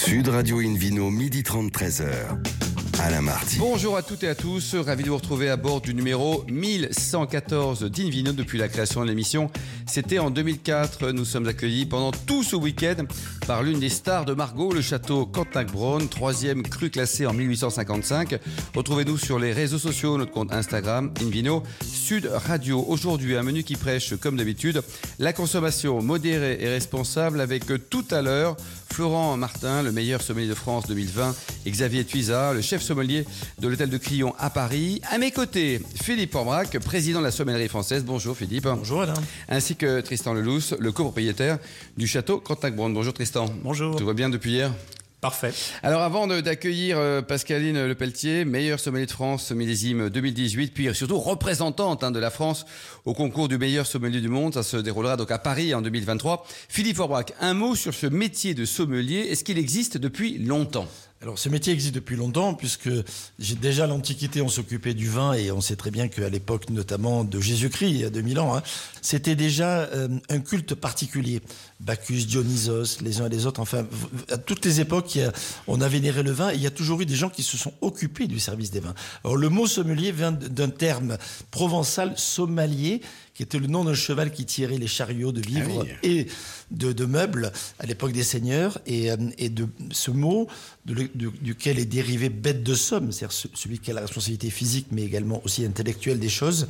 Sud Radio Invino, 12h30, 13h. Alain Marty. Bonjour à toutes et à tous, ravi de vous retrouver à bord du numéro 1114 d'Invino depuis la création de l'émission. C'était en 2004, nous sommes accueillis pendant tout ce week-end par l'une des stars de Margaux, le château Cantac-Braun, 3e cru classé en 1855. Retrouvez-nous sur les réseaux sociaux, notre compte Instagram, Invino Sud Radio. Aujourd'hui, un menu qui prêche, comme d'habitude, la consommation modérée et responsable avec tout à l'heure Florent Martin, le meilleur sommelier de France 2020, et Xavier Tuisa, le chef sommelier de l'hôtel de Crillon à Paris. À mes côtés, Philippe Orbrac, président de la sommellerie française. Bonjour Philippe. Bonjour Alain. Ainsi que Tristan Lelousse, le copropriétaire du château Cantac-Braun. Bonjour Tristan. Bonjour. Tout va bien depuis hier ? Parfait. Alors avant d'accueillir Pascaline Lepelletier, meilleure sommelier de France millésime 2018, puis surtout représentante de la France au concours du meilleur sommelier du monde, ça se déroulera donc à Paris en 2023. Philippe Orbrac, un mot sur ce métier de sommelier, est-ce qu'il existe depuis longtemps ? Alors ce métier existe depuis longtemps puisque déjà à l'Antiquité on s'occupait du vin et on sait très bien qu'à l'époque notamment de Jésus-Christ, il y a 2000 ans, c'était déjà un culte particulier. Bacchus, Dionysos, les uns et les autres, enfin à toutes les époques on a vénéré le vin et il y a toujours eu des gens qui se sont occupés du service des vins. Alors le mot sommelier vient d'un terme provençal sommelier qui était le nom d'un cheval qui tirait les chariots de vivres et de meubles à l'époque des seigneurs. Et de ce mot, duquel est dérivé bête de somme, c'est-à-dire celui qui a la responsabilité physique, mais également aussi intellectuelle des choses,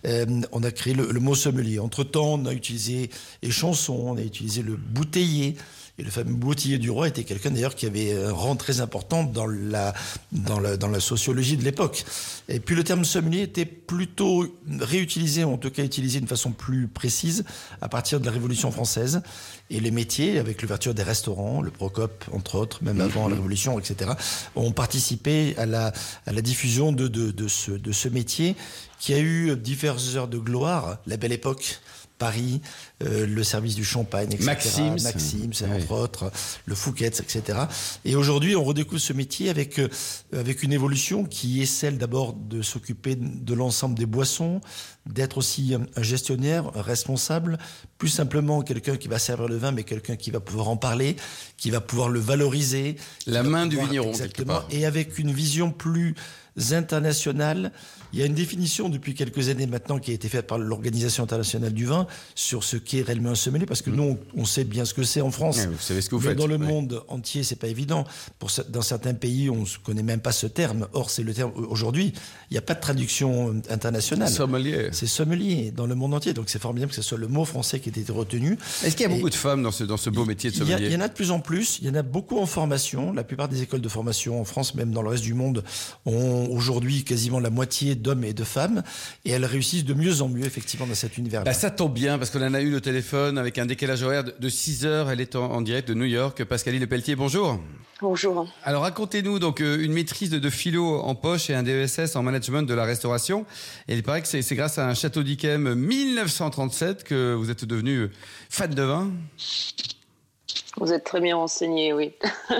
on a créé le mot sommelier. Entre-temps, on a utilisé échanson, on a utilisé le bouteiller. Et le fameux bouteiller du roi était quelqu'un d'ailleurs qui avait un rang très important dans la sociologie de l'époque. Et puis le terme sommelier était plutôt réutilisé, ou en tout cas utilisé d'une façon plus précise à partir de la Révolution française. Et les métiers, avec l'ouverture des restaurants, le Procope entre autres, même avant la Révolution, etc., ont participé à la diffusion de ce métier qui a eu diverses heures de gloire, la Belle Époque, Paris, le service du champagne, etc. Maxims, entre autres, le Fouquet's, etc. Et aujourd'hui, on redécouvre ce métier avec une évolution qui est celle d'abord de s'occuper de l'ensemble des boissons, d'être aussi un gestionnaire, un responsable, plus simplement quelqu'un qui va servir le vin, mais quelqu'un qui va pouvoir en parler, qui va pouvoir le valoriser. La main du vigneron, exactement, quelque part. Et avec une vision plus internationale. Il y a une définition depuis quelques années maintenant qui a été faite par l'Organisation internationale du vin sur ce qu'est réellement un sommelier, parce que nous, on sait bien ce que c'est en France. Vous savez ce que vous faites. Dans le monde entier, c'est pas évident. Dans certains pays, on ne connaît même pas ce terme. Or, c'est le terme. Aujourd'hui, il n'y a pas de traduction internationale. Sommelier. C'est sommelier dans le monde entier. Donc, c'est formidable que ce soit le mot français qui ait été retenu. Est-ce qu'il y a beaucoup de femmes dans ce beau métier de sommelier ? Il y en a de plus en plus. Il y en a beaucoup en formation. La plupart des écoles de formation en France, même dans le reste du monde, ont aujourd'hui quasiment la moitié d'hommes et de femmes. Et elles réussissent de mieux en mieux, effectivement, dans cet univers-là. Ça tombe bien, parce qu'on en a eu le téléphone avec un décalage horaire de 6 heures. Elle est en direct de New York. Pascaline Lepelletier, bonjour. Bonjour. Alors, racontez-nous donc une maîtrise de philo en poche et un DESS en management de la restauration. Et il paraît que c'est grâce à un château d'Yquem 1937 que vous êtes devenu fan de vin. Vous êtes très bien renseigné, oui.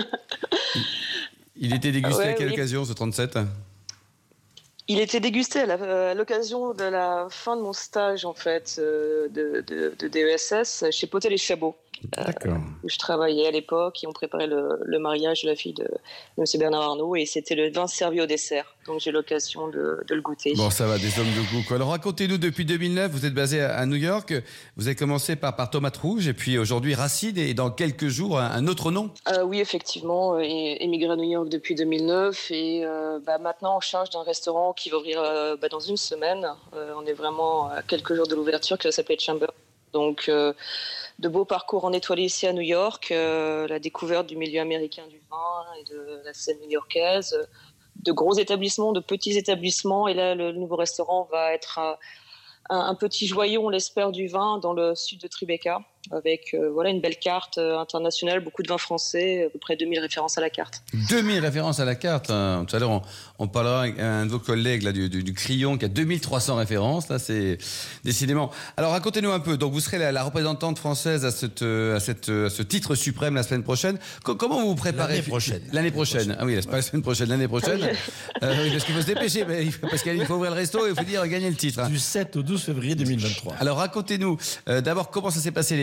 Il était dégusté à quelle occasion, ce 37 ? Il était dégusté à l'occasion de la fin de mon stage, en fait, de DESS chez Potel et Chabot. Où je travaillais à l'époque et on préparait le mariage de la fille de M. Bernard Arnault et c'était le vin servi au dessert. Donc j'ai l'occasion de le goûter. Bon, ça va, des hommes de goût, quoi. Alors racontez-nous, depuis 2009, vous êtes basé à New York. Vous avez commencé par Tomate Rouge et puis aujourd'hui Racine et dans quelques jours un autre nom. Oui, effectivement, émigré à New York depuis 2009 et maintenant en charge d'un restaurant qui va ouvrir dans une semaine. On est vraiment à quelques jours de l'ouverture qui va s'appeler Chamber. Donc, de beaux parcours en étoilé ici à New York, la découverte du milieu américain du vin et de la scène new-yorkaise, de gros établissements, de petits établissements. Et là, le nouveau restaurant va être un petit joyau, on l'espère, du vin dans le sud de Tribeca, avec une belle carte internationale, beaucoup de vins français, à peu près 2000 références à la carte. 2000 références à la carte. Tout à l'heure, on parlera avec un de vos collègues là, du Crillon qui a 2300 références. Là, c'est décidément. Alors, racontez-nous un peu. Donc, vous serez la représentante française à ce titre suprême la semaine prochaine. Comment vous vous préparez ? L'année prochaine. Ah oui, c'est pas la semaine prochaine, l'année prochaine. Oui, parce qu'il faut se dépêcher. Parce qu'il faut ouvrir le resto et il faut dire gagner le titre. Du 7 au 12 février 2023. Alors, racontez-nous d'abord comment ça s'est passé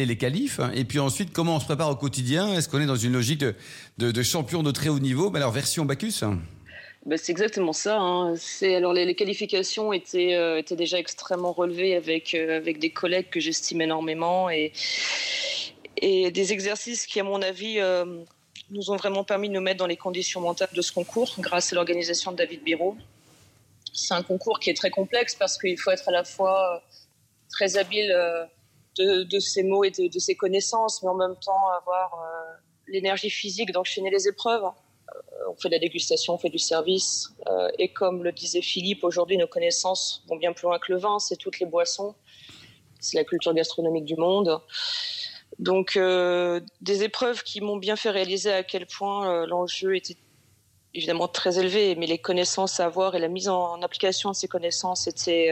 les qualifs, et puis ensuite, comment on se prépare au quotidien? Est-ce qu'on est dans une logique de champion de très haut niveau? Alors, version Bacchus? C'est exactement ça. Hein. Alors les qualifications étaient déjà extrêmement relevées avec des collègues que j'estime énormément et des exercices qui, à mon avis, nous ont vraiment permis de nous mettre dans les conditions mentales de ce concours grâce à l'organisation de David Biro. C'est un concours qui est très complexe parce qu'il faut être à la fois très habile de ses mots et de ses connaissances, mais en même temps avoir l'énergie physique d'enchaîner les épreuves. On fait de la dégustation, on fait du service. Et comme le disait Philippe, aujourd'hui, nos connaissances vont bien plus loin que le vin. C'est toutes les boissons. C'est la culture gastronomique du monde. Donc, des épreuves qui m'ont bien fait réaliser à quel point l'enjeu était évidemment très élevé, mais les connaissances à avoir et la mise en application de ces connaissances était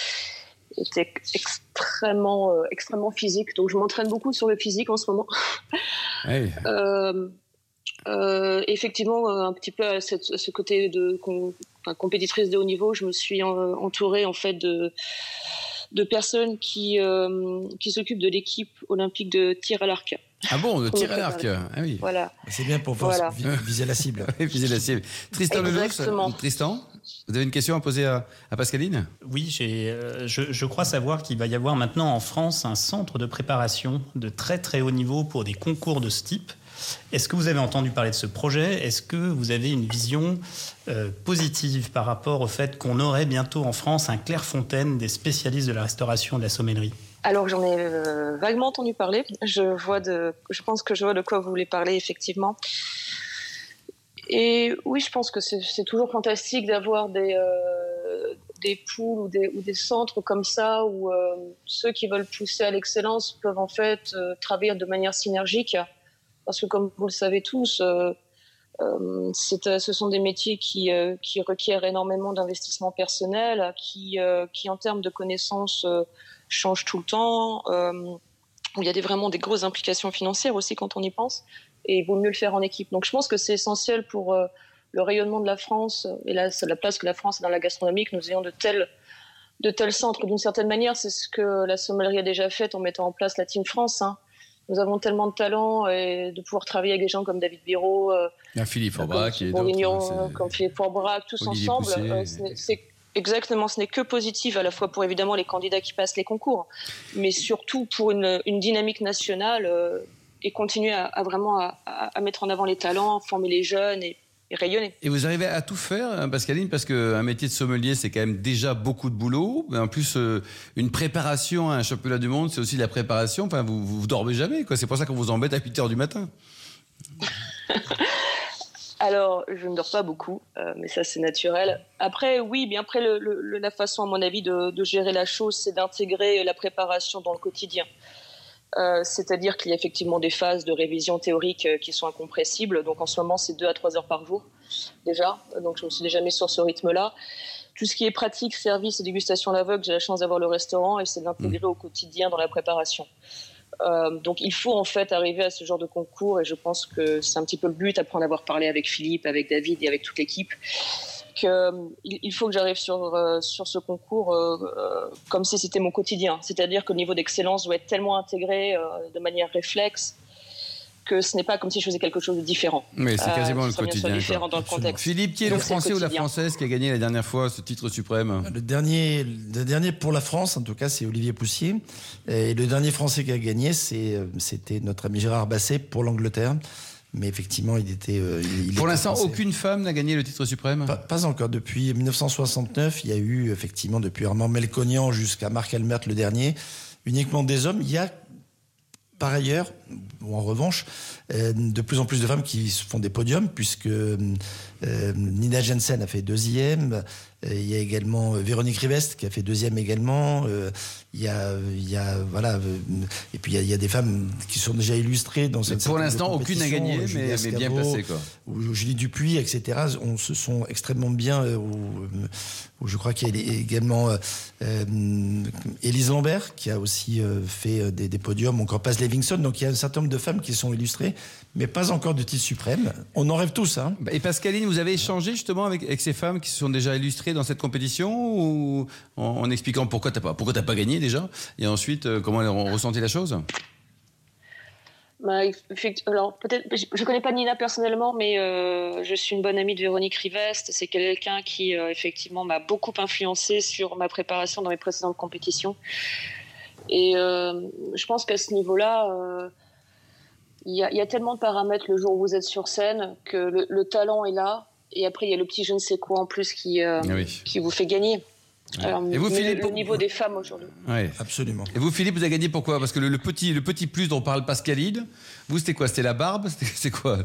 extrêmement physique. Donc, je m'entraîne beaucoup sur le physique en ce moment. Hey. Effectivement, un petit peu à ce côté de compétitrice de haut niveau, je me suis entourée en fait de personnes qui s'occupent de l'équipe olympique de tir à l'arc. Ah bon, de tir à l'arc. Ah oui. Voilà. C'est bien pour viser la cible. Viser la cible. Tristan Lelouch, Tristan, vous avez une question à poser à Pascaline? Oui, je crois savoir qu'il va y avoir maintenant en France un centre de préparation de très très haut niveau pour des concours de ce type. Est-ce que vous avez entendu parler de ce projet? Est-ce que vous avez une vision positive par rapport au fait qu'on aurait bientôt en France un Clairefontaine des spécialistes de la restauration et de la sommellerie? Alors j'en ai vaguement entendu parler. Je pense que je vois de quoi vous voulez parler effectivement. Et oui, je pense que c'est toujours fantastique d'avoir des poules ou des centres comme ça où ceux qui veulent pousser à l'excellence peuvent en fait travailler de manière synergique. Parce que comme vous le savez tous, ce sont des métiers qui requièrent énormément d'investissement personnel, qui en termes de connaissances changent tout le temps, où il y a vraiment des grosses implications financières aussi quand on y pense, et il vaut mieux le faire en équipe. Donc je pense que c'est essentiel pour le rayonnement de la France et la place que la France a dans la gastronomie, que nous ayons de tels centres. D'une certaine manière, c'est ce que la sommellerie a déjà fait en mettant en place la Team France, hein. Nous avons tellement de talent et de pouvoir travailler avec des gens comme David Biro, Philippe Forbrac et d'autres, comme Philippe Forbrac, tous Olivier ensemble. Exactement, ce n'est que positif à la fois pour évidemment les candidats qui passent les concours, mais surtout pour une dynamique nationale et continuer à vraiment mettre en avant les talents, former les jeunes et rayonner. Et vous arrivez à tout faire, Pascaline, parce qu'un métier de sommelier, c'est quand même déjà beaucoup de boulot. En plus, une préparation à un championnat du monde, c'est aussi de la préparation. Enfin, vous dormez jamais, quoi. C'est pour ça qu'on vous embête à 8h du matin. Alors, je ne dors pas beaucoup, mais ça, c'est naturel. Après, oui, bien après, la façon, à mon avis, de gérer la chose, c'est d'intégrer la préparation dans le quotidien. C'est-à-dire qu'il y a effectivement des phases de révision théorique qui sont incompressibles. Donc en ce moment, c'est 2 à 3 heures par jour déjà. Donc je me suis déjà mis sur ce rythme-là. Tout ce qui est pratique, service et dégustation à l'aveugle, j'ai la chance d'avoir le restaurant et c'est d'intégrer au quotidien dans la préparation. Donc il faut en fait arriver à ce genre de concours et je pense que c'est un petit peu le but, après en avoir parlé avec Philippe, avec David et avec toute l'équipe, qu'il faut que j'arrive sur ce concours comme si c'était mon quotidien. C'est-à-dire que le niveau d'excellence doit être tellement intégré de manière réflexe que ce n'est pas comme si je faisais quelque chose de différent. Mais c'est quasiment le quotidien. Différent dans le contexte. Philippe, qui est le Français ou la Française qui a gagné la dernière fois ce titre suprême? Le dernier pour la France, en tout cas, c'est Olivier Poussier. Et le dernier Français qui a gagné, c'était notre ami Gérard Basset pour l'Angleterre. Mais effectivement, pour l'instant, aucune femme n'a gagné le titre suprême? Pas encore. Depuis 1969, il y a eu effectivement, depuis Armand Melconian jusqu'à Marc Almert le dernier, uniquement des hommes. Il y a par ailleurs, ou en revanche, de plus en plus de femmes qui font des podiums, puisque Nina Jensen a fait 2e. Il y a également Véronique Rivest qui a fait 2e également. Il y a et puis il y a des femmes qui sont déjà illustrées dans cette. Pour l'instant, aucune n'a gagné, mais bien placée, quoi. Ou Julie Dupuis, etc. On se sont extrêmement bien. Où je crois qu'il y a également Élise Lambert qui a aussi fait des podiums. Encore Paz Levinson. Donc il y a un certain nombre de femmes qui sont illustrées, mais pas encore de titre suprême. On en rêve tous, hein. Et Pascaline, vous avez échangé justement avec ces femmes qui se sont déjà illustrées dans cette compétition, ou en expliquant pourquoi t'as pas gagné déjà, et ensuite comment elles ont ressenti la chose? Alors peut-être, je connais pas Nina personnellement, mais je suis une bonne amie de Véronique Rivest. C'est quelqu'un qui effectivement m'a beaucoup influencée sur ma préparation dans mes précédentes compétitions. Et je pense qu'à ce niveau-là, il y a tellement de paramètres le jour où vous êtes sur scène que le talent est là. Et après, il y a le petit je ne sais quoi en plus qui vous fait gagner. Alors, et vous, Philippe, le niveau des femmes aujourd'hui. Oui, absolument. Et vous, Philippe, vous avez gagné pourquoi? Parce que le petit plus dont parle Pascaline, vous, c'était quoi? C'était la barbe? C'est quoi?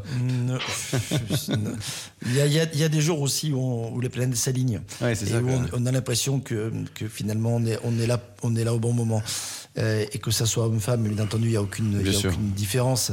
Il y a des jours aussi où les planètes s'alignent. Ouais, c'est et ça, où on a l'impression que finalement, on est là au bon moment. Et que ça soit homme-femme, bien entendu, il n'y a aucune différence.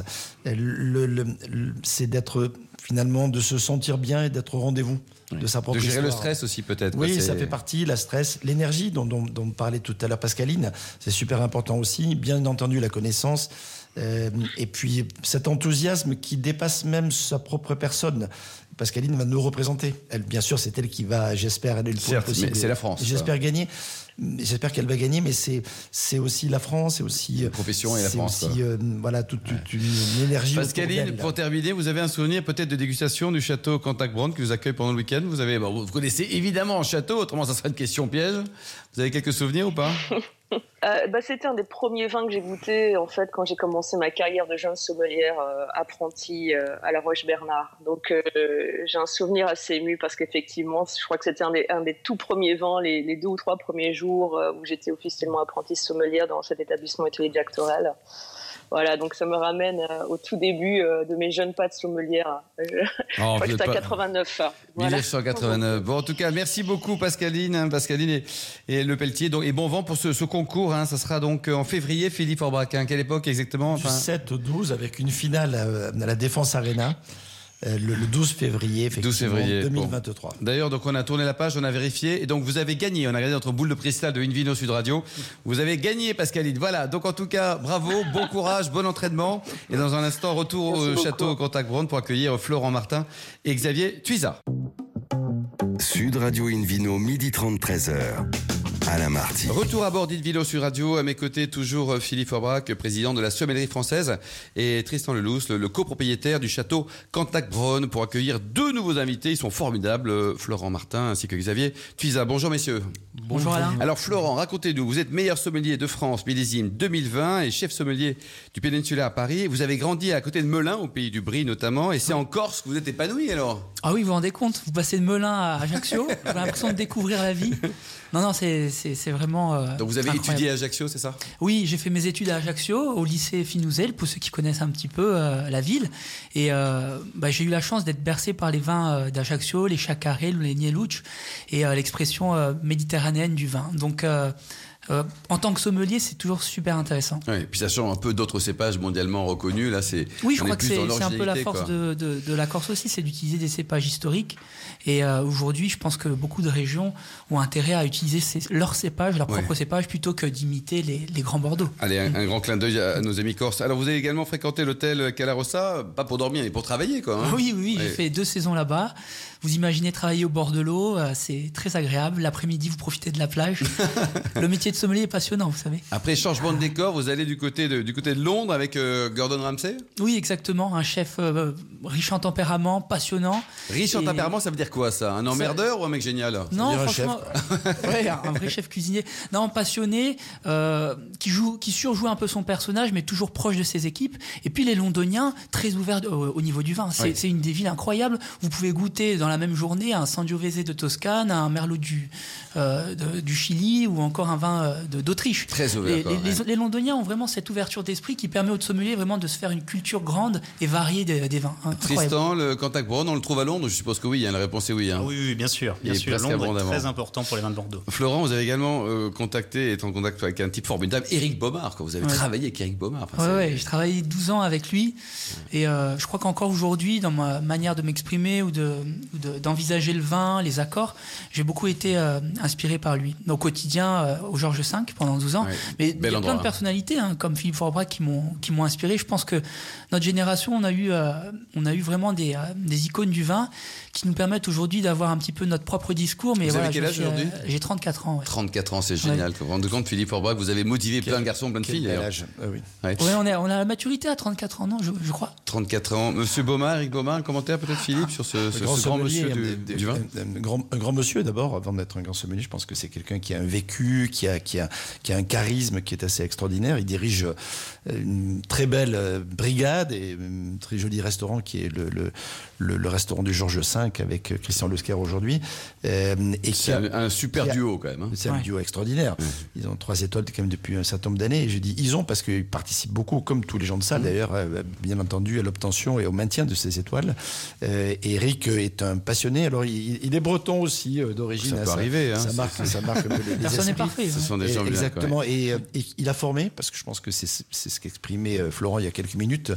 C'est d'être, finalement, de se sentir bien et d'être au rendez-vous. De sa propre gérer histoire. Le stress aussi peut-être. Oui, ça fait partie, la stress, l'énergie dont parlait tout à l'heure Pascaline, c'est super important aussi, bien entendu la connaissance, et puis cet enthousiasme qui dépasse même sa propre personne. Pascaline va nous représenter. Elle, bien sûr, c'est elle qui va, j'espère, elle est le point possible. C'est la France. J'espère gagner. J'espère qu'elle va gagner, mais c'est aussi la France, c'est aussi la profession et la France. C'est aussi voilà toute une énergie. Pascaline, pour terminer, vous avez un souvenir peut-être de dégustation du château Cantac-Browne qui vous accueille pendant le week-end. Vous connaissez évidemment le château, autrement ça serait une question piège. Vous avez quelques souvenirs ou pas? C'était un des premiers vins que j'ai goûté en fait quand j'ai commencé ma carrière de jeune sommelière apprentie à la Roche-Bernard. Donc j'ai un souvenir assez ému parce qu'effectivement, je crois que c'était un des tout premiers vins, les 2 ou 3 premiers jours où j'étais officiellement apprentie sommelière dans cet établissement hôtelier Jacques Torel. Voilà, donc ça me ramène au tout début de mes jeunes pas de sommelière. Je crois que c'était à 89. Voilà. 1989. Bon, en tout cas, merci beaucoup Pascaline et Le Pelletier. Donc, et bon vent pour ce concours. Ça sera donc en février, Philippe Orbach. Quelle époque exactement? Du 7 au 12 avec une finale à la Défense Arena. Le 12 février, effectivement, 2023. Bon. D'ailleurs, donc on a tourné la page, on a vérifié, et donc vous avez gagné. On a regardé notre boule de cristal de Invino Sud Radio. Vous avez gagné, Pascaline. Voilà. Donc en tout cas, bravo, bon courage, bon entraînement. Et dans un instant, retour au château Cantac-Browne pour accueillir Florent Martin et Xavier Tuizat. Sud Radio Invino, 12h30, 13h. Alain Marty. Retour à bord d'Invino Sud Radio. À mes côtés, toujours Philippe Orbach, président de la sommellerie française, et Tristan Lelousse, le copropriétaire du château Cantac-Browne, pour accueillir 2 nouveaux invités. Ils sont formidables, Florent Martin ainsi que Xavier Tuizat. Bonjour messieurs. Bonjour Alain. Alors Florent, racontez-nous, vous êtes meilleur sommelier de France, millésime 2020, et chef sommelier du Péninsula à Paris. Vous avez grandi à côté de Melun, au pays du Brie notamment, et c'est en Corse que vous êtes épanoui alors? Ah oui, vous vous rendez compte, vous passez de Melun à Ajaccio, j'ai l'impression de découvrir la vie. Non, c'est vraiment Donc vous avez incroyable. étudié à Ajaccio, c'est ça? Oui, j'ai fait mes études à Ajaccio, au lycée Finouzel, pour ceux qui connaissent un petit peu la ville. Et j'ai eu la chance d'être bercé par les vins d'Ajaccio, les Chacarel, les Nieluch, et l'expression méditerranéenne du vin. Donc en tant que sommelier, c'est toujours super intéressant. Oui, et puis ça change un peu d'autres cépages mondialement reconnus. Là, oui, je crois que c'est un peu la force de la Corse aussi, c'est d'utiliser des cépages historiques. Et aujourd'hui, je pense que beaucoup de régions ont intérêt à utiliser leurs cépages, leurs propres cépages, plutôt que d'imiter les grands Bordeaux. Allez, un grand clin d'œil à nos amis corses. Alors, vous avez également fréquenté l'hôtel Calarossa, pas pour dormir, mais pour travailler, quoi. Hein. Oui, j'ai fait 2 saisons là-bas. Vous imaginez travailler au bord de l'eau, c'est très agréable. L'après-midi, vous profitez de la plage. Le métier de sommelier est passionnant, vous savez. Après changement de décor, vous allez du côté de Londres avec Gordon Ramsay? Oui, exactement. Un chef riche en tempérament, passionnant. Riche en tempérament, ça veut dire quoi ça? Un emmerdeur ou un mec génial? Non, franchement, un vrai chef cuisinier. Non, passionné, qui surjoue un peu son personnage, mais toujours proche de ses équipes. Et puis les Londoniens, très ouverts au niveau du vin. C'est une des villes incroyables. Vous pouvez goûter dans la même journée un Sangiovese de Toscane, un Merlot du Chili ou encore un vin d'Autriche. Très ouvert. Les Londoniens ont vraiment cette ouverture d'esprit qui permet aux sommeliers vraiment de se faire une culture grande et variée des vins. Tristan, le Cantac-Browne, on le trouve à Londres? Je suppose que oui, la réponse est oui. Hein. Oui, bien sûr. Londres est très important pour les vins de Bordeaux. Florent, vous avez également été en contact avec un type formidable, Éric Baumard, quand vous avez travaillé avec Éric Baumard. J'ai travaillé 12 ans avec lui et je crois qu'encore aujourd'hui, dans ma manière de m'exprimer ou d'envisager le vin, les accords, j'ai beaucoup été inspiré par lui. Au quotidien, au Georges Georges V pendant 12 ans. Ouais. Mais il y a plein de hein. personnalités comme Philippe Forbrac qui m'ont inspiré. Je pense que notre génération, on a eu vraiment des icônes du vin qui nous permettent aujourd'hui d'avoir un petit peu notre propre discours. Mais Vous avez quel âge aujourd'hui ? J'ai 34 ans. Ouais. 34 ans, c'est génial. Vous vous rendez compte, Philippe Forbrac, vous avez motivé plein de garçons, plein de filles. Quel âge ? Oui. Ouais. Ouais, on a la maturité à 34 ans, non, je crois. 34 ans. Monsieur Baumard, Eric Baumard, un commentaire peut-être, Philippe, sur ce grand monsieur du vin ? Un grand monsieur d'abord, avant d'être un grand sommelier, je pense que c'est quelqu'un qui a un vécu, qui a un charisme qui est assez extraordinaire. Il dirige une très belle brigade et un très joli restaurant qui est le restaurant du Georges V avec Christian Lesquer aujourd'hui. C'est un super duo quand même. Hein. C'est un duo extraordinaire. Ils ont 3 étoiles quand même depuis un certain nombre d'années. Et je dis ils ont parce qu'ils participent beaucoup, comme tous les gens de salle d'ailleurs, bien entendu, à l'obtention et au maintien de ces étoiles. Et Eric est un passionné. Alors il est breton aussi d'origine. Ça peut arriver. Hein, ça marque un peu les Personne n'est parfait. Ce sont des gens bien. Exactement. Et il a formé, parce que je pense que c'est ce qu'exprimait Florent il y a quelques minutes,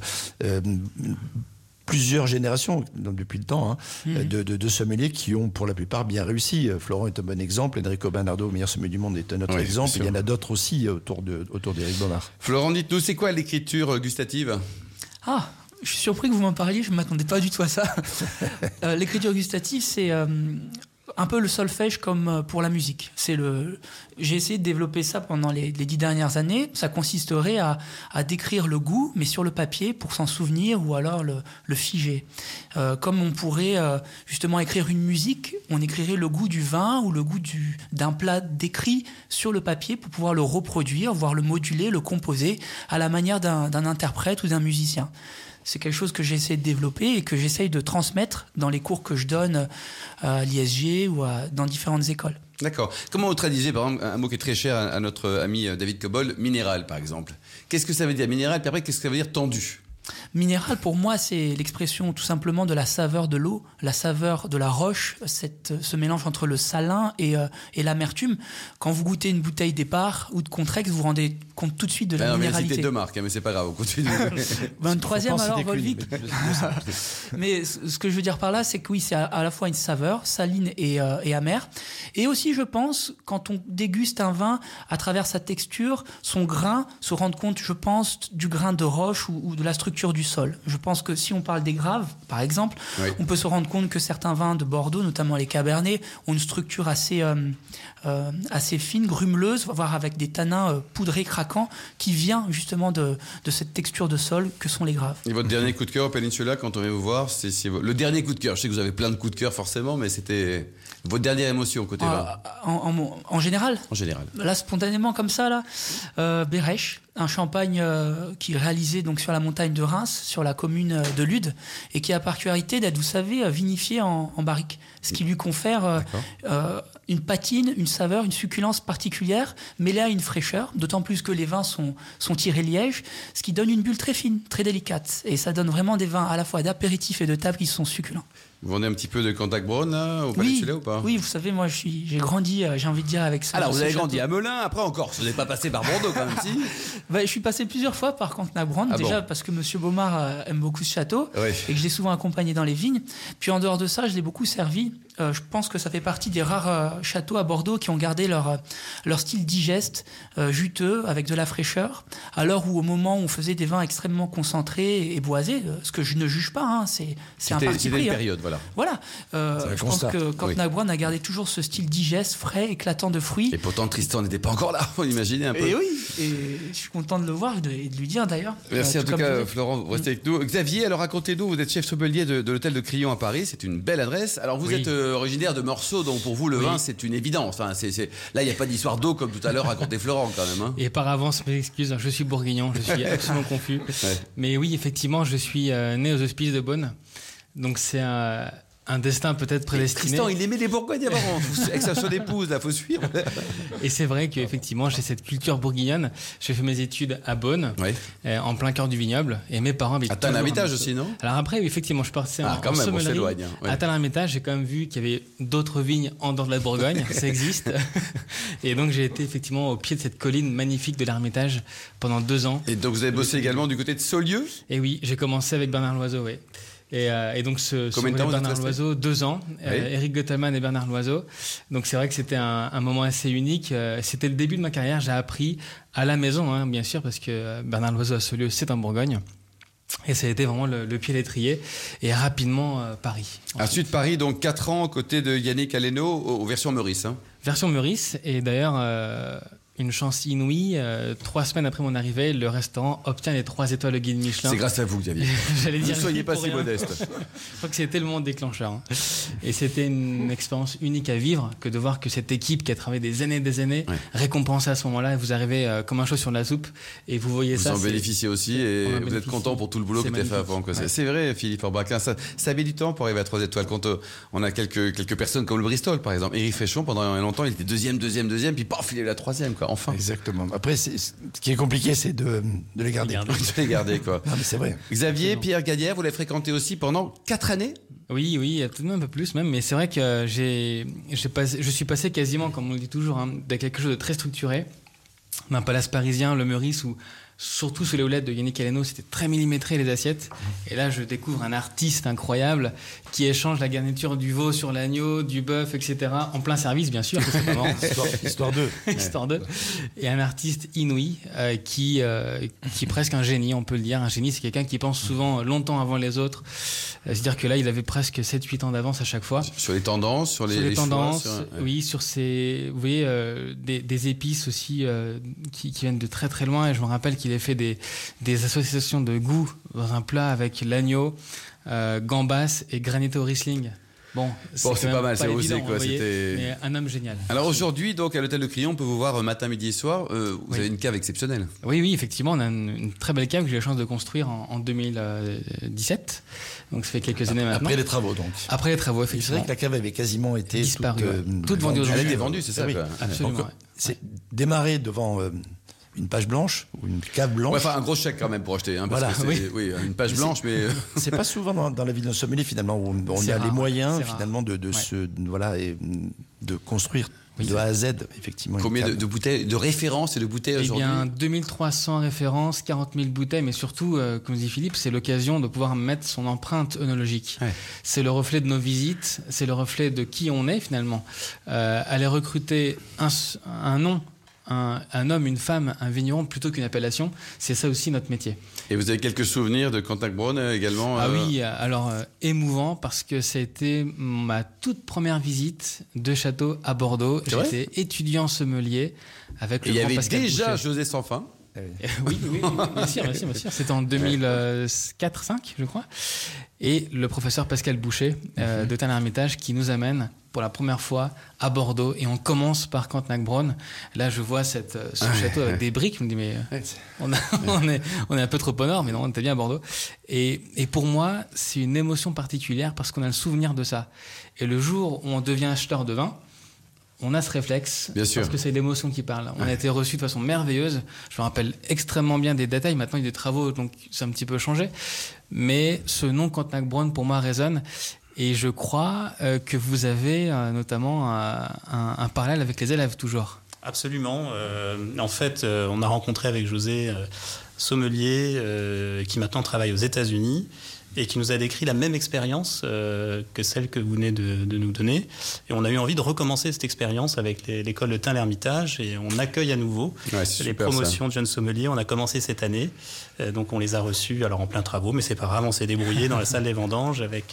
plusieurs générations, depuis le temps, de sommeliers qui ont pour la plupart bien réussi. Florent est un bon exemple, Enrico Bernardo, meilleur sommelier du monde, est un autre exemple. Il y en a d'autres aussi autour d'Éric Baumard. Florent, dites-nous, c'est quoi l'écriture gustative ? Ah, je suis surpris que vous m'en parliez, je ne m'attendais pas du tout à ça. L'écriture gustative, c'est un peu le solfège comme pour la musique. J'ai essayé de développer ça pendant les 10 dernières années. Ça consisterait à décrire le goût, mais sur le papier pour s'en souvenir ou alors le figer. Comme on pourrait justement écrire une musique, on écrirait le goût du vin ou le goût d'un plat décrit sur le papier pour pouvoir le reproduire, voire le moduler, le composer à la manière d'un interprète ou d'un musicien. C'est quelque chose que j'essaie de développer et que j'essaye de transmettre dans les cours que je donne à l'ISG ou dans différentes écoles. D'accord. Comment vous traduisez, par exemple, un mot qui est très cher à notre ami David Cobol, minéral, par exemple ? Qu'est-ce que ça veut dire minéral ? Puis après, qu'est-ce que ça veut dire tendu ? Minéral, pour moi, c'est l'expression tout simplement de la saveur de l'eau, la saveur de la roche, ce mélange entre le salin et l'amertume. Quand vous goûtez une bouteille d'Épar ou de Contrex, vous vous rendez compte tout de suite de la minéralité. Cité 2 marques, mais c'est pas grave, on continue. Une troisième alors, Volvic. Mais ce que je veux dire par là, c'est que oui, c'est à la fois une saveur, saline et amère. Et aussi, je pense, quand on déguste un vin à travers sa texture, son grain, se rendre compte, je pense, du grain de roche ou de la structure du sol. Je pense que si on parle des graves, par exemple, on peut se rendre compte que certains vins de Bordeaux, notamment les Cabernets, ont une structure assez fine, grumeleuse, voire avec des tanins poudrés, craquants, qui vient justement de cette texture de sol que sont les graves. Et votre dernier coup de cœur au Peninsula, quand on vient vous voir, c'est le dernier coup de cœur. Je sais que vous avez plein de coups de cœur forcément, mais c'était votre dernière émotion côté vin. En général. En général. Là, spontanément comme ça, Bérèche, un champagne qui est réalisé donc sur la montagne de Reims, sur la commune de Lude, et qui a la particularité d'être, vous savez, vinifié en barrique. Ce qui lui confère une patine, une saveur, une succulence particulière, mêlée à une fraîcheur, d'autant plus que les vins sont tirés liège, ce qui donne une bulle très fine, très délicate. Et ça donne vraiment des vins à la fois d'apéritif et de table qui sont succulents. Vous vendez un petit peu de Cantac Brown là, au Peninsula ou pas ? Oui, vous savez, moi j'ai grandi, j'ai envie de dire, avec ça. Alors vous avez grandi à Melun, après en Corse, vous n'êtes pas passé par Bordeaux quand même, si ? Je suis passé plusieurs fois par Cantac Brown, déjà parce que Monsieur Baumard aime beaucoup ce château et que je l'ai souvent accompagné dans les vignes. Puis en dehors de ça, je l'ai beaucoup servi. Je pense que ça fait partie des rares châteaux à Bordeaux qui ont gardé leur style digeste, juteux, avec de la fraîcheur, alors où au moment où on faisait des vins extrêmement concentrés et boisés, ce que je ne juge pas, c'est un parti pris. C'était une période, voilà. Je pense que Cantac Brown a gardé toujours ce style digeste, frais, éclatant de fruits. Et pourtant Tristan n'était pas encore là, faut imaginer un peu. Et oui, et je suis content de le voir et de lui dire d'ailleurs. Merci en tout cas Florent, vous restez avec nous. Xavier, alors racontez-nous, vous êtes chef sommelier de l'hôtel de Crillon à Paris, c'est une belle adresse. Alors vous êtes originaire de Meursault, donc pour vous le vin c'est une évidence. Enfin, là il n'y a pas d'histoire d'eau comme tout à l'heure racontait Florent quand même. Hein. Et par avance, mes excuses, je suis bourguignon, je suis absolument confus. Ouais. Mais oui, effectivement, je suis né aux Hospices de Beaune. Donc c'est un destin peut-être prédestiné. Tristan, il aimait les Bourgognes avant, avec sa son épouse, là, faut suivre. Et c'est vrai qu'effectivement, j'ai cette culture bourguignonne. J'ai fait mes études à Beaune, en plein cœur du vignoble, et mes parents habitent. À Tain-l'Hermitage aussi, non ? Alors après, effectivement, je suis parti en sommellerie. On s'éloigne. À Tain-l'Hermitage, j'ai quand même vu qu'il y avait d'autres vignes en dehors de la Bourgogne, ça existe. Et donc j'ai été effectivement au pied de cette colline magnifique de l'Hermitage pendant 2 ans. Et donc vous avez bossé également du côté de Saulieu ? Et oui, j'ai commencé avec Bernard Loiseau, oui. Et donc Combien de temps Bernard Loiseau, 2 ans, Eric Göttermann et Bernard Loiseau. Donc c'est vrai que c'était un moment assez unique. C'était le début de ma carrière. J'ai appris à la maison, bien sûr, parce que Bernard Loiseau à Saulieu, c'est en Bourgogne. Et ça a été vraiment le pied à l'étrier. Et rapidement, Paris. Ensuite, Paris, donc 4 ans aux côtés de Yannick Aleno, aux versions Meurice. Version Meurice. Et d'ailleurs, une chance inouïe, 3 semaines après mon arrivée, le restaurant obtient les 3 étoiles au guide Michelin. C'est grâce à vous, Xavier. J'allais dire, ne soyez pas si modeste. Je crois que c'était le moment déclencheur. Et c'était une expérience unique à vivre que de voir que cette équipe qui a travaillé des années, récompensée à ce moment-là, vous arrivez comme un cheveu sur la soupe et vous voyez ça. Vous en bénéficiez aussi et vous êtes content pour tout le boulot que tu as fait avant. C'est vrai, Philippe Orbach. Ça met du temps pour arriver à 3 étoiles. Quand on a quelques personnes comme le Bristol, par exemple. Éric Fréchon, pendant longtemps, il était deuxième, puis paf, il est la 3e, quoi. Enfin. Exactement. Après, ce qui est compliqué, c'est de les garder. De les garder, quoi. Non, mais c'est vrai. Xavier, Pierre Gadière, vous l'avez fréquenté aussi pendant 4 années? Oui, peut-être un peu plus même, mais c'est vrai que je suis passé quasiment, comme on le dit toujours, de quelque chose de très structuré, d'un palace parisien, le Meurice, où surtout sous les houlettes de Yannick Aleno, c'était très millimétré les assiettes. Et là, je découvre un artiste incroyable qui échange la garniture du veau sur l'agneau, du bœuf, etc. En plein service, bien sûr. C'est pas marrant. Histoire 2. Histoire 2. Et un artiste inouï qui est presque un génie, on peut le dire. Un génie, c'est quelqu'un qui pense souvent longtemps avant les autres. C'est-à-dire que là, il avait presque 7-8 ans d'avance à chaque fois. Sur les tendances, sur les tendances, choix, oui, sur ces, vous voyez, des épices aussi qui viennent de très très loin. Et je me rappelle qu'il a fait des associations de goût dans un plat avec l'agneau, gambas et granito Riesling. Bon, c'est pas mal, c'est osé, quoi. Mais un homme génial. Alors aujourd'hui, donc à l'hôtel de Crillon, on peut vous voir matin, midi et soir. Vous avez une cave exceptionnelle. Oui, effectivement, on a une très belle cave que j'ai eu la chance de construire en 2017. Donc ça fait quelques années maintenant. Après les travaux, donc. Après les travaux, effectivement. C'est vrai que la cave avait quasiment été disparue. Toute vendue aujourd'hui. Elle a été vendue, c'est ça. Oui, absolument. Donc, c'est démarré devant une page blanche ou une cave blanche. Enfin, un gros chèque quand même pour acheter. Parce que oui, une page blanche, mais c'est pas souvent dans la ville d'un sommelier finalement où on a les moyens finalement de construire de A à Z effectivement. Combien de bouteilles, de références et de bouteilles aujourd'hui? Eh bien, 2300 références, 40 000 bouteilles, mais surtout, comme dit Philippe, c'est l'occasion de pouvoir mettre son empreinte œnologique. Ouais. C'est le reflet de nos visites, c'est le reflet de qui on est finalement. Aller recruter un nom, un homme, une femme, un vigneron, plutôt qu'une appellation, c'est ça aussi notre métier. Et vous avez quelques souvenirs de Cantac-Braun également? Ah oui, alors émouvant, parce que ça a été ma toute première visite de château à Bordeaux. J'étais étudiant sommelier avec le grand Pascal Boucher. Il y avait déjà José Sanfin. Oui, bien sûr. C'était en 2004-5, je crois. Et le professeur Pascal Boucher de Tain-l'Hermitage qui nous amène pour la première fois à Bordeaux. Et on commence par Cantac-Braun. Là, je vois ce château avec des briques. Je me dis, mais on est un peu trop au nord, mais non, on était bien à Bordeaux. Et pour moi, c'est une émotion particulière parce qu'on a le souvenir de ça. Et le jour où on devient acheteur de vin, on a ce réflexe, parce que c'est l'émotion qui parle. On a été reçus de façon merveilleuse. Je me rappelle extrêmement bien des détails. Maintenant, il y a des travaux, donc c'est un petit peu changé. Mais ce nom Cantac-Braun, pour moi, résonne. Et je crois que vous avez notamment un parallèle avec les élèves, toujours. Absolument. En fait, on a rencontré avec José sommelier qui maintenant travaille aux États-Unis et qui nous a décrit la même expérience que celle que vous venez de nous donner. Et on a eu envie de recommencer cette expérience avec l'école de Tain-l'Hermitage et on accueille à nouveau les promotions de jeunes sommeliers. On a commencé cette année, donc on les a reçus alors en plein travaux, mais c'est pas grave, on s'est débrouillé dans la salle des vendanges avec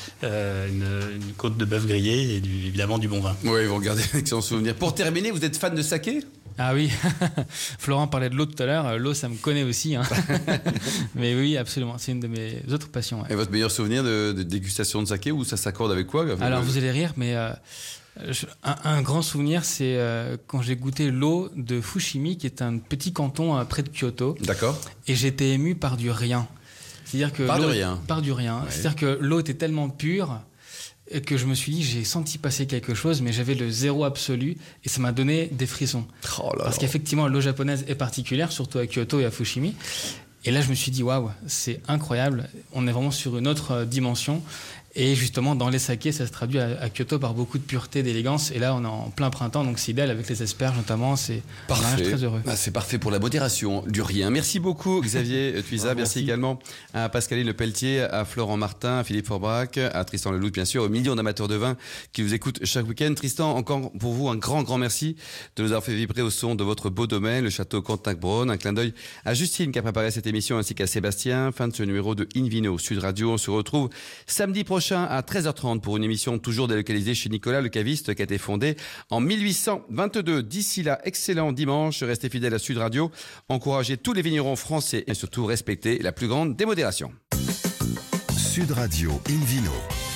une côte de bœuf grillé et évidemment du bon vin. Oui, vous regardez excellent souvenir. Pour terminer, vous êtes fan de saké ? Ah oui, Florent parlait de l'eau tout à l'heure. L'eau, ça me connaît aussi. Mais oui, absolument. C'est une de mes autres passions. Et votre meilleur souvenir de dégustation de saké, où ça s'accorde avec quoi? Alors, vous allez rire, mais un grand souvenir, c'est quand j'ai goûté l'eau de Fushimi, qui est un petit canton près de Kyoto. D'accord. Et j'étais ému par du rien. C'est-à-dire que par du rien. Ouais. C'est-à-dire que l'eau était tellement pure et que je me suis dit, j'ai senti passer quelque chose, mais j'avais le zéro absolu et ça m'a donné des frissons. Parce qu'effectivement, l'eau japonaise est particulière, surtout à Kyoto et à Fushimi. Et là, je me suis dit, waouh, c'est incroyable. On est vraiment sur une autre dimension. Et justement, dans les sakés, ça se traduit à Kyoto par beaucoup de pureté, d'élégance. Et là, on est en plein printemps, donc c'est idéal avec les asperges notamment. C'est parfait. Très heureux. C'est parfait pour la modération du rien. Merci beaucoup Xavier Tuisa. Merci également à Pascaline Lepelletier, à Florent Martin, à Philippe Forbrac, à Tristan Leloup, bien sûr, aux millions d'amateurs de vin qui vous écoutent chaque week-end. Tristan, encore pour vous un grand merci de nous avoir fait vibrer au son de votre beau domaine, le château Cantac-Braun. Un clin d'œil à Justine qui a préparé cette émission ainsi qu'à Sébastien. Fin de ce numéro de Invino Sud Radio. On se retrouve samedi prochain à 13h30 pour une émission toujours délocalisée chez Nicolas le caviste qui a été fondé en 1822. D'ici là, excellent dimanche, restez fidèles à Sud Radio, encouragez tous les vignerons français et surtout respectez la plus grande démodération. Sud Radio Invino.